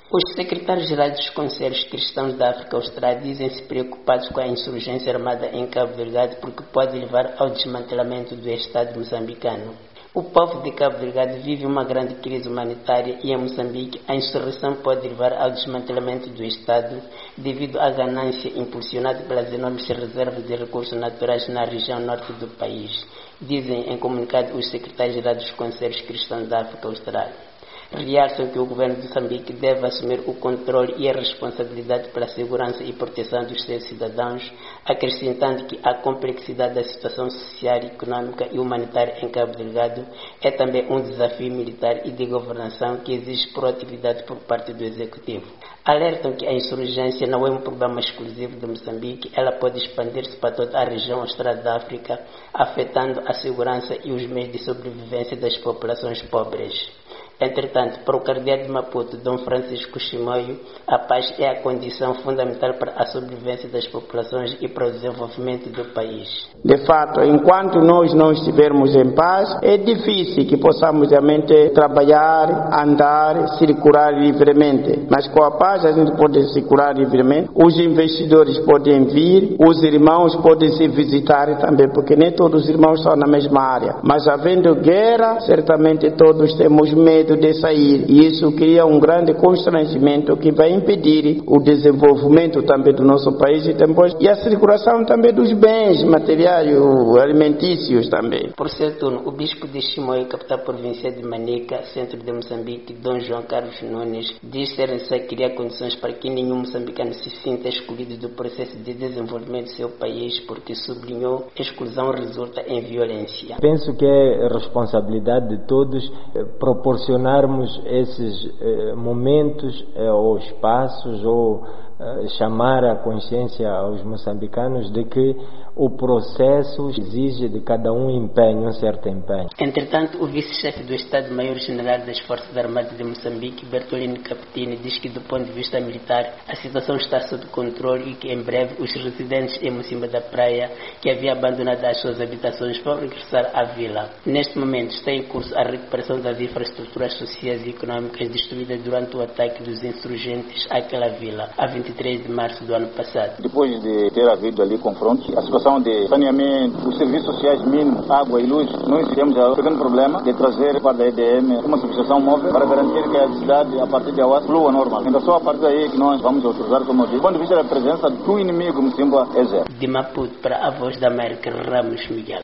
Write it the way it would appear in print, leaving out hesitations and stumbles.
Os secretários-gerais dos Conselhos Cristãos da África Austral dizem-se preocupados com a insurgência armada em Cabo Delgado porque pode levar ao desmantelamento do Estado moçambicano. O povo de Cabo Delgado vive uma grande crise humanitária e em Moçambique a insurreição pode levar ao desmantelamento do Estado devido à ganância impulsionada pelas enormes reservas de recursos naturais na região norte do país, dizem em comunicado os secretários-gerais dos Conselhos Cristãos da África Austral. Realçam que o governo de Moçambique deve assumir o controle e a responsabilidade pela segurança e proteção dos seus cidadãos, acrescentando que a complexidade da situação social, econômica e humanitária em Cabo Delgado é também um desafio militar e de governação que exige proatividade por parte do Executivo. Alertam que a insurgência não é um problema exclusivo de Moçambique, ela pode expandir-se para toda a região austral da África, afetando a segurança e os meios de sobrevivência das populações pobres. Entretanto, para o cardeal de Maputo, Dom Francisco Chimoio, a paz é a condição fundamental para a sobrevivência das populações e para o desenvolvimento do país. De fato, enquanto nós não estivermos em paz, é difícil que possamos realmente trabalhar, andar, circular livremente. Mas com a paz a gente pode circular livremente, os investidores podem vir, os irmãos podem se visitar também, porque nem todos os irmãos estão na mesma área. Mas havendo guerra, certamente todos temos medo de sair, e isso cria um grande constrangimento que vai impedir o desenvolvimento também do nosso país e a circulação também dos bens materiais, alimentícios também. Por seu turno, o bispo de Chimoio, capital provincial de Manica, centro de Moçambique, Dom João Carlos Nunes, diz ser necessário criar condições para que nenhum moçambicano se sinta excluído do processo de desenvolvimento do seu país, porque sublinhou a exclusão resulta em violência. Penso que é responsabilidade de todos proporcionarmos esses momentos ou espaços ou chamar a consciência aos moçambicanos de que o processo exige de cada um empenho, um certo empenho. Entretanto, o vice-chefe do Estado-Maior-General das Forças Armadas de Moçambique, Bertolino Capitini, diz que do ponto de vista militar a situação está sob controle e que em breve os residentes em Mocimba da Praia que haviam abandonado as suas habitações vão regressar à vila. Neste momento está em curso a recuperação das infraestruturas sociais e econômicas destruídas durante o ataque dos insurgentes àquela vila, a 23 de março do ano passado. Depois de ter havido ali confrontos, a situação de saneamento, os serviços sociais mínimos, água e luz, nós temos o pequeno problema de trazer para a EDM uma subestação móvel para garantir que a cidade, a partir de agora, flua normal. Então só a partir daí que nós vamos autorizar, como eu disse. Do ponto de vista da presença do inimigo, Mocimba é zero. De Maputo para a Voz da América, Ramos Miguel.